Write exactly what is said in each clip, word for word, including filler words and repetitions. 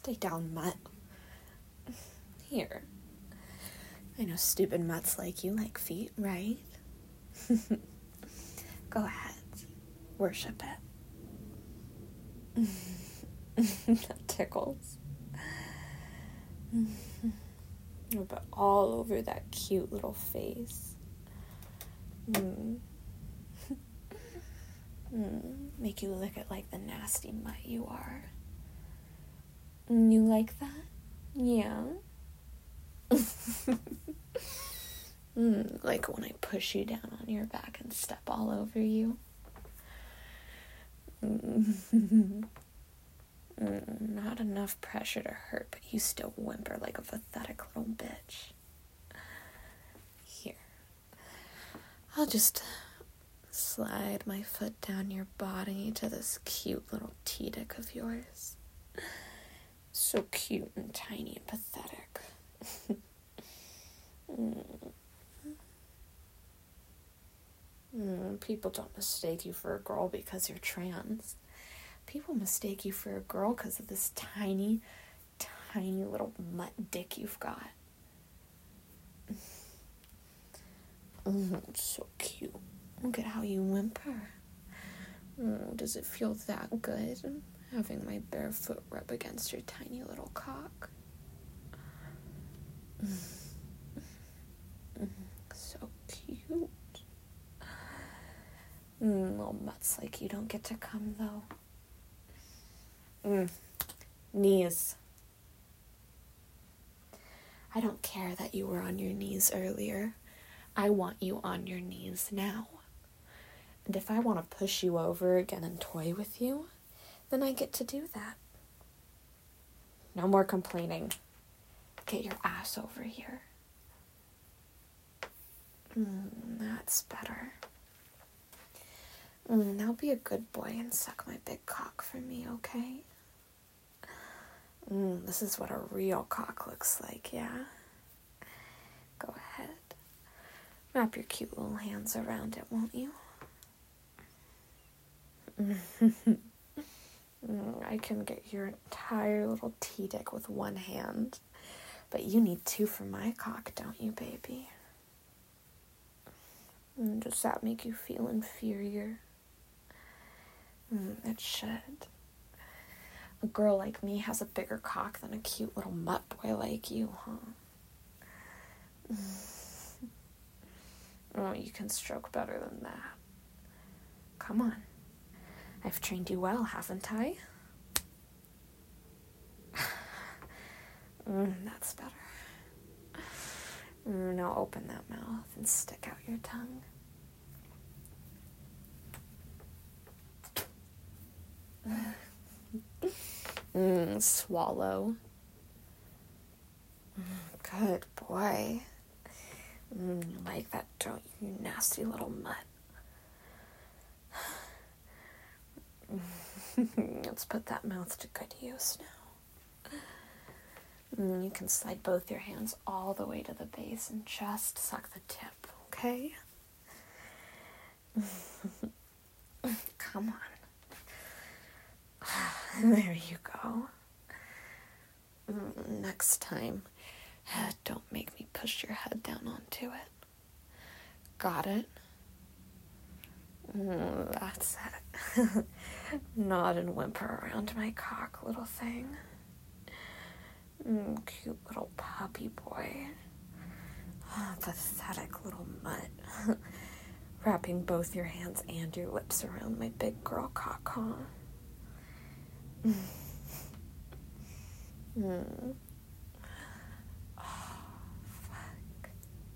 Stay down, Mutt. Here. I know stupid mutts like you like feet, right? Go ahead. Worship it. That tickles. But all over that cute little face. Mm. Mm. Make you lick it like the nasty mutt you are. You like that? Yeah. mm, like when I push you down on your back and step all over you. Mm. Mm, not enough pressure to hurt, but you still whimper like a pathetic little bitch. Here. I'll just slide my foot down your body to this cute little tea-dick of yours. So cute and tiny and pathetic. mm. Mm, people don't mistake you for a girl because you're trans. People mistake you for a girl because of this tiny, tiny little mutt dick you've got. Mm, it's so cute. Look at how you whimper. Oh, does it feel that good? Having my bare foot rub against your tiny little cock. Mm, so cute. Mm, little mutts like you don't get to come, though. Mm. Knees. I don't care that you were on your knees earlier. I want you on your knees now. And if I want to push you over again and toy with you, then I get to do that. No more complaining. Get your ass over here. Mm, that's better. Mm, now be a good boy and suck my big cock for me, okay? Mm, this is what a real cock looks like, yeah? Go ahead. Wrap your cute little hands around it, won't you? mm, I can get your entire little tea-dick with one hand. But you need two for my cock, don't you, baby? Mm, does that make you feel inferior? Mm, it should. A girl like me has a bigger cock than a cute little mutt boy like you, huh? Mm. Oh, you can stroke better than that. Come on. I've trained you well, haven't I? mm, that's better. Mm, now open that mouth and stick out your tongue. mm, swallow. Mm, good boy. Mm, you like that, don't you, you nasty little mutt? Let's put that mouth to good use now. Mm, you can slide both your hands all the way to the base and just suck the tip, okay? Come on. There you go. Mm, next time, don't make me push your head down onto it. Got it? Mm, that's it. Nod and whimper around my cock, little thing. Mm, cute little puppy boy. Oh, pathetic little mutt. Wrapping both your hands and your lips around my big girl cock, huh? mm. Oh, fuck.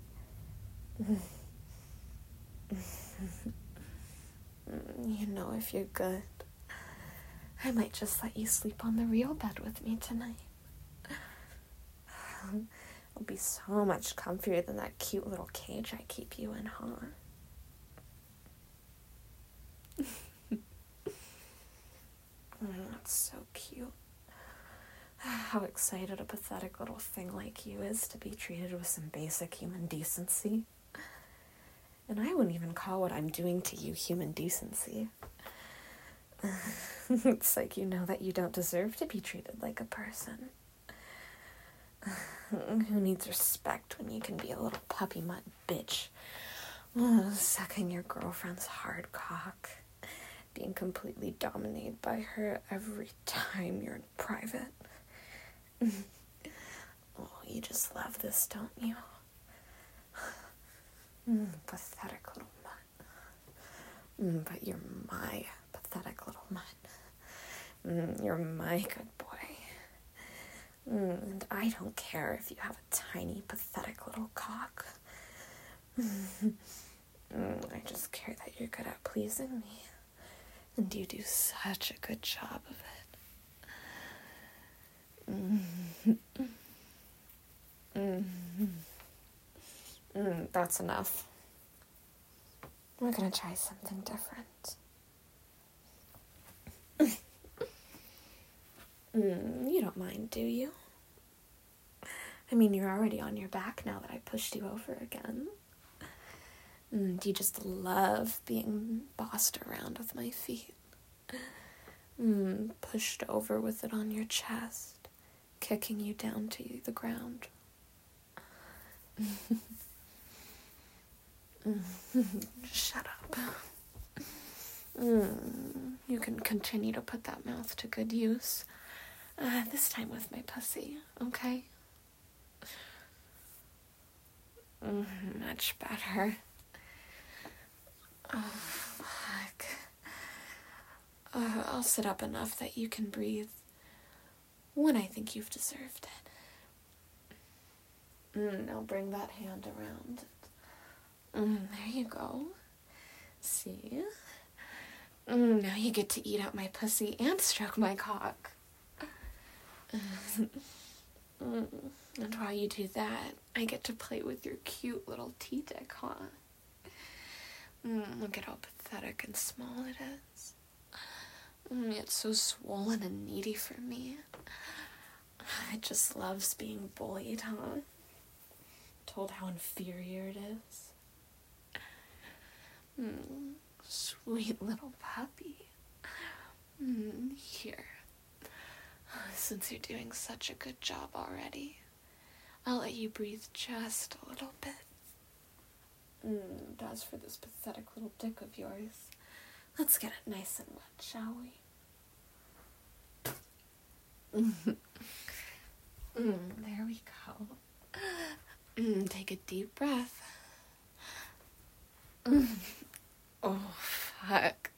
You know, if you're good, I might just let you sleep on the real bed with me tonight. It'll be so much comfier than that cute little cage I keep you in, huh? mm, that's so cute. How excited a pathetic little thing like you is to be treated with some basic human decency. And I wouldn't even call what I'm doing to you human decency. It's like you know that you don't deserve to be treated like a person. Who needs respect when you can be a little puppy mutt bitch? Oh, sucking your girlfriend's hard cock. Being completely dominated by her every time you're in private. Oh, you just love this, don't you? Mm, pathetic little mutt. Mm, but you're my pathetic little mutt. Mm, you're my good boy. Mm, and I don't care if you have a tiny, pathetic little cock. Mm, I just care that you're good at pleasing me. And you do such a good job of it. Mm. Mm. Mm, that's enough. We're gonna try something different. mm, you don't mind, do you? I mean, you're already on your back now that I pushed you over again. And you just love being bossed around with my feet. Mm, pushed over with it on your chest, kicking you down to the ground. Shut up. Mm, you can continue to put that mouth to good use. Uh, this time with my pussy, okay? Mm, much better. Oh, fuck. Uh, I'll sit up enough that you can breathe when I think you've deserved it. Mm, now bring that hand around. Mm, there you go. See? Mm, now you get to eat out my pussy and stroke my cock. mm, and while you do that, I get to play with your cute little T-dick, huh? Mm, look at how pathetic and small it is. Mm, it's so swollen and needy for me. It just loves being bullied, huh? Told how inferior it is. Mm, sweet little puppy. Mm, here. Since you're doing such a good job already, I'll let you breathe just a little bit. Mm, as for this pathetic little dick of yours, let's get it nice and wet, shall we? mm, there we go. Mm, take a deep breath. Mm. Oh, fuck.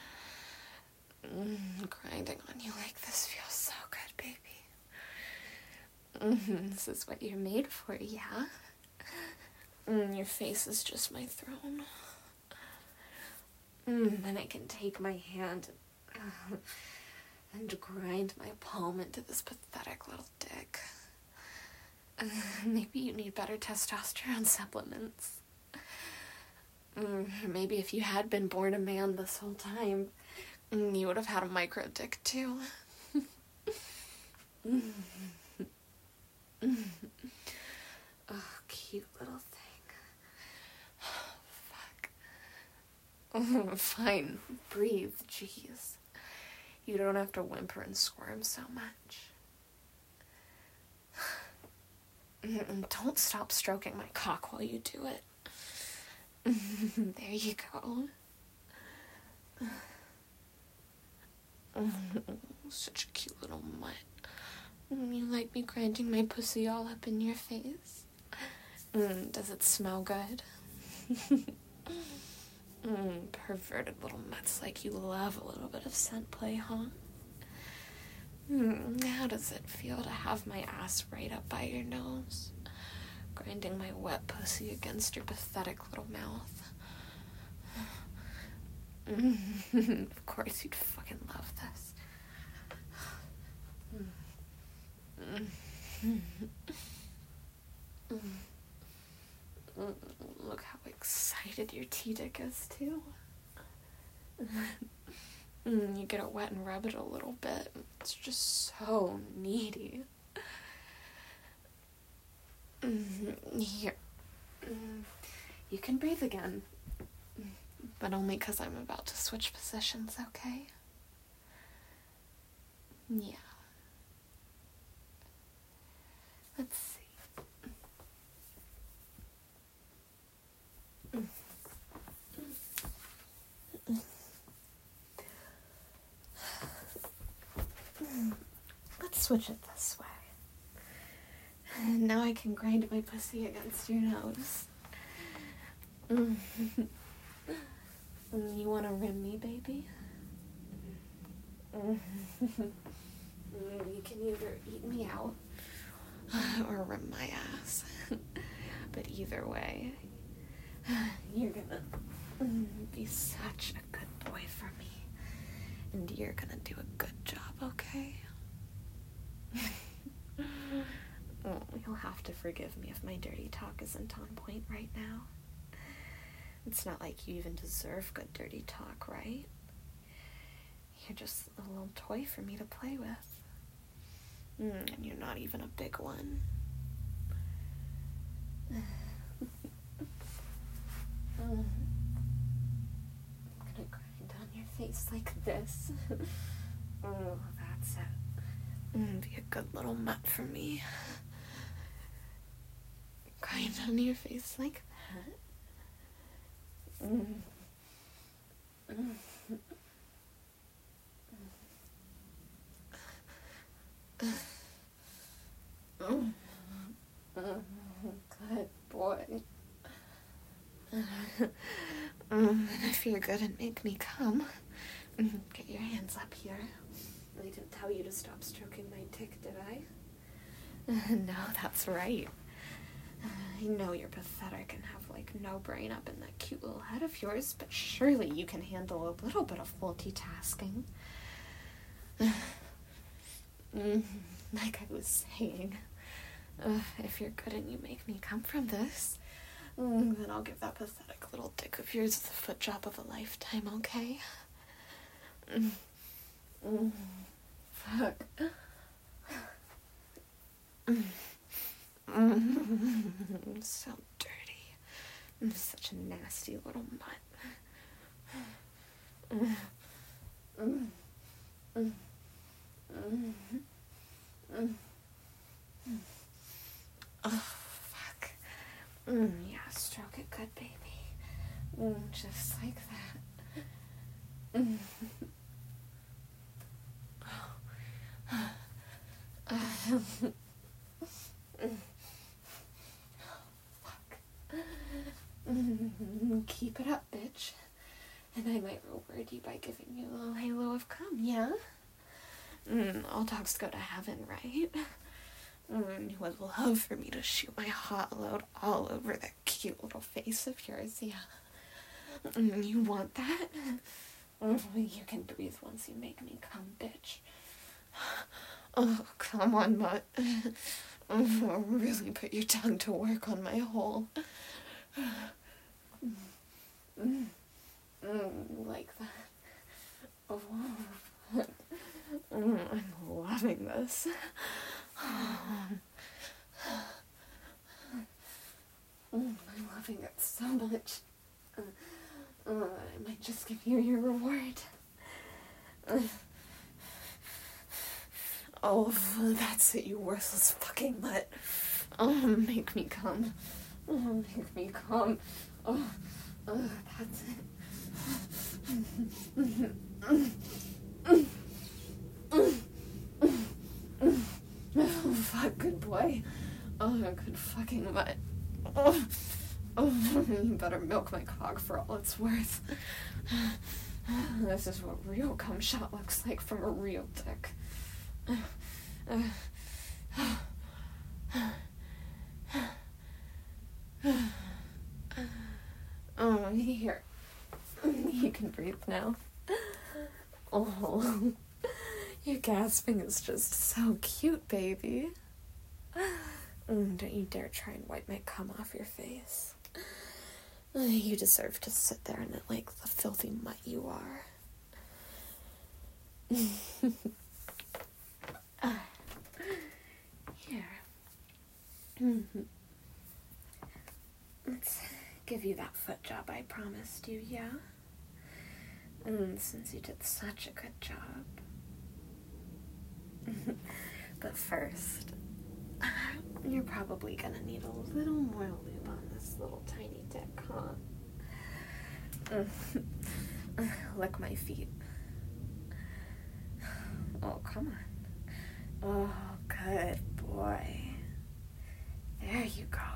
Mm, grinding on you like this feels so good, baby. Mm, this is what you're made for, yeah? Mm, your face is just my throne. Mm, then I can take my hand uh, and grind my palm into this pathetic little dick. Uh, maybe you need better testosterone supplements. Mm, maybe if you had been born a man this whole time, mm, you would have had a micro dick too. mm. Mm. Oh, cute little thing. Fuck. Oh, fine, breathe, jeez. You don't have to whimper and squirm so much. Don't stop stroking my cock while you do it. There you go. Such a cute little mutt. You like me grinding my pussy all up in your face? Mm, does it smell good? mm, perverted little mutts like you love a little bit of scent play, huh? Mm, how does it feel to have my ass right up by your nose? Grinding my wet pussy against your pathetic little mouth. Of course you'd fucking love this. Look how excited your T-dick is, too. You get it wet and rub it a little bit. It's just so needy. Here. You can breathe again. But only because I'm about to switch positions, okay? Yeah. Let's see. Let's switch it this way. Now I can grind my pussy against your nose. You want to rim me, baby? You can either eat me out or rim my ass. But either way, you're gonna be such a good boy for me. And you're gonna do a good job, okay? Oh, you'll have to forgive me if my dirty talk isn't on point right now. It's not like you even deserve good dirty talk, right? You're just a little toy for me to play with. Mm, and you're not even a big one. I'm gonna grind on your face like this. Oh, that's it. Mm, be a good little mutt for me. Grind on your face like that. Mm. Mm. Mm. Good boy. Mm, if you're good and make me come, get your hands up here. I didn't tell you to stop stroking my dick, did I? No, that's right. I know you're pathetic and have, like, no brain up in that cute little head of yours, but surely you can handle a little bit of multitasking. Like I was saying, uh, if you're good and you make me come from this, mm, then I'll give that pathetic little dick of yours the foot job of a lifetime, okay? Mm. Mm. Fuck. Mm. Mm. So dirty. I'm such a nasty little mutt. Mm. Mm. Mm. Mm. Mm. Oh, fuck. Mm, yeah, stroke it good, baby. Mm, just like that. Mm. Fuck. Mm, keep it up, bitch. And I might reward you by giving you a little halo of cum, yeah? Mm, all dogs go to heaven, right? Mm, you would love for me to shoot my hot load all over that cute little face of yours, yeah. Mm, you want that? Mm, you can breathe once you make me come, bitch. Oh, come on, mutt. Oh, really put your tongue to work on my hole. Mm, mm, mm, like that. Oh, mm, I'm loving this. Mm, I'm loving it so much. Uh, uh, I might just give you your reward. Uh, oh, that's it, you worthless fucking mutt. Oh, make me come. Oh, make me come. Oh, oh that's it. Oh, fuck, good boy. Oh, good fucking mutt. Oh, oh, you better milk my cock for all it's worth. This is what real cum shot looks like from a real dick. Oh, here. You can breathe now. Oh, your gasping is just so cute, baby. Mm, don't you dare try and wipe my cum off your face. You deserve to sit there in it like the filthy mutt you are. uh, here. Mm-hmm. Let's give you that foot job I promised you, yeah? Mm, since you did such a good job. But first, you're probably gonna need a little more lube on this little tiny dick, huh? Lick my feet. Oh, come on. Oh, good boy. There you go.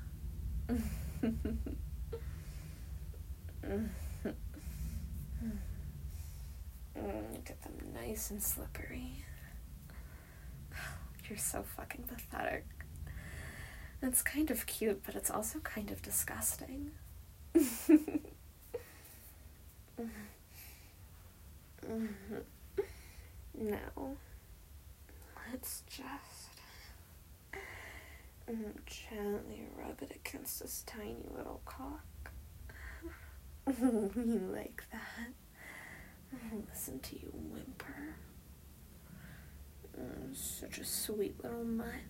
Get them nice and slippery. You're so fucking pathetic. It's kind of cute, but it's also kind of disgusting. Now, let's just gently rub it against this tiny little cock. You like that? Listen to you whimper. Such a sweet little mutt.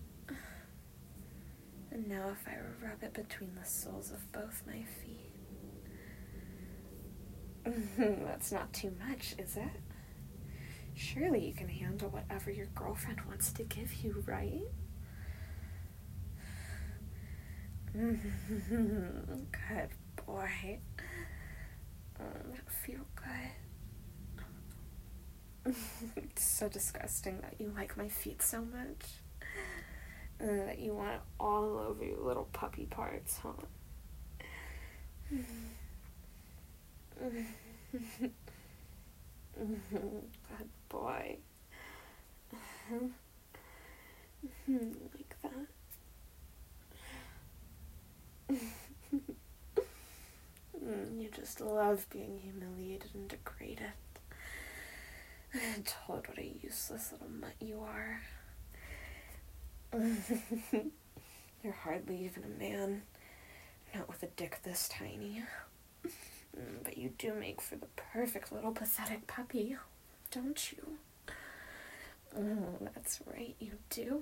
And now if I rub it between the soles of both my feet. That's not too much, is it? Surely you can handle whatever your girlfriend wants to give you, right? Good boy. Oh, that feel good. It's so disgusting that you like my feet so much. And that you want it all over your little puppy parts, huh? Good boy. Like that. You just love being humiliated and degraded. And told what a useless little mutt you are. You're hardly even a man. Not with a dick this tiny. But you do make for the perfect little pathetic puppy, don't you? Oh, that's right, you do.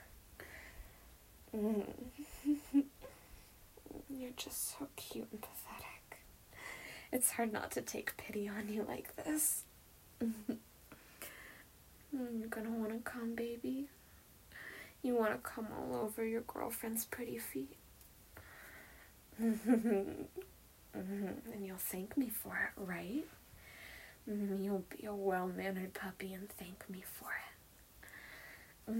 You're just so cute and pathetic. It's hard not to take pity on you like this. You're gonna wanna come, baby? You wanna come all over your girlfriend's pretty feet? And you'll thank me for it, right? You'll be a well-mannered puppy and thank me for it.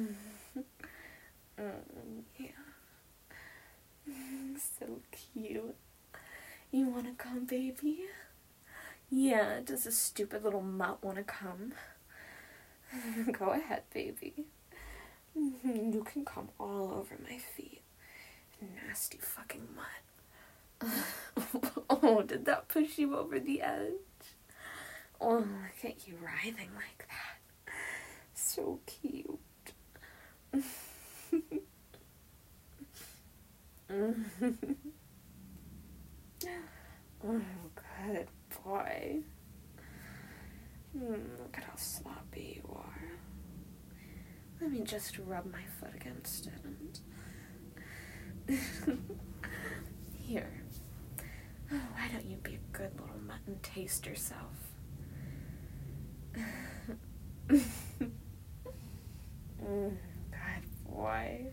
Yeah. So cute. You wanna come, baby? Yeah, does a stupid little mutt wanna come? Go ahead, baby. You can come all over my feet. Nasty fucking mutt. Oh, did that push you over the edge? Oh, look at you writhing like that. So cute. Oh, good boy. Look at how sloppy you are. Let me just rub my foot against it and... Here. Oh, why don't you be a good little mutt and taste yourself? mm, good boy.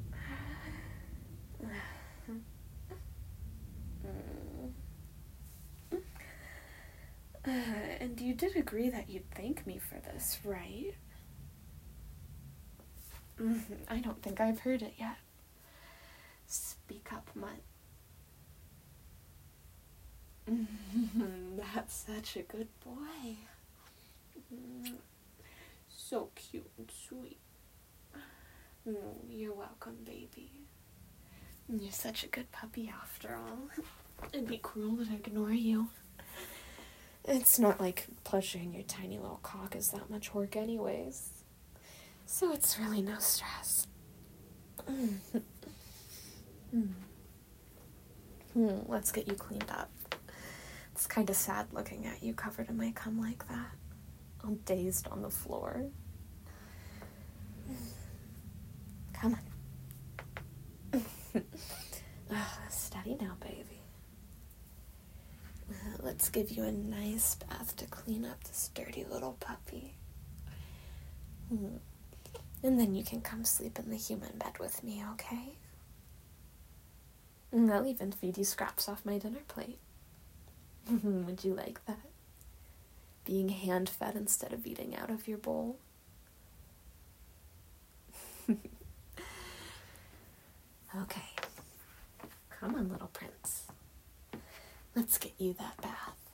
Uh, and you did agree that you'd thank me for this, right? Mm-hmm. I don't think I've heard it yet. Speak up, mutt. That's such a good boy. So cute and sweet. You're welcome, baby. You're such a good puppy after all. It'd be cruel to ignore you. It's not like pleasuring your tiny little cock is that much work anyways. So it's really no stress. mm. Mm. Mm, let's get you cleaned up. It's kind of sad looking at you covered in my cum like that. All dazed on the floor. Come on. Oh, steady now, baby. Uh, let's give you a nice bath to clean up this dirty little puppy. Hmm. And then you can come sleep in the human bed with me, okay? And I'll even feed you scraps off my dinner plate. Would you like that? Being hand-fed instead of eating out of your bowl? Okay. Come on, little prince. Let's get you that bath.